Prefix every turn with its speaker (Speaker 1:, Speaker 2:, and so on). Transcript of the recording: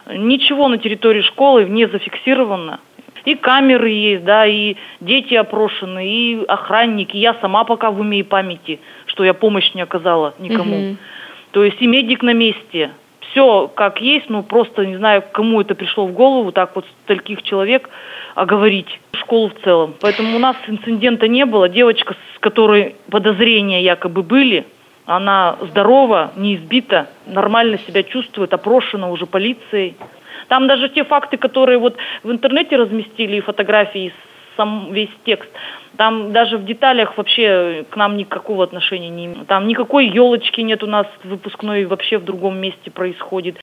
Speaker 1: Ничего на территории школы не зафиксировано. И камеры есть, да, и дети опрошены, и охранники. Я сама пока в уме и памяти, что я помощь не оказала никому. То есть и медик на месте. Все как есть, ну просто не знаю, кому это пришло в голову, так вот стольких человек оговорить школу в целом. Поэтому у нас инцидента не было. Девочка, с которой подозрения якобы были, она здорова, не избита, нормально себя чувствует, опрошена уже полицией. Там даже те факты, которые вот в интернете разместили, и фотографии, и сам весь текст, там даже в деталях вообще к нам никакого отношения не имеет. Там никакой елочки нет у нас выпускной, вообще в другом месте происходит.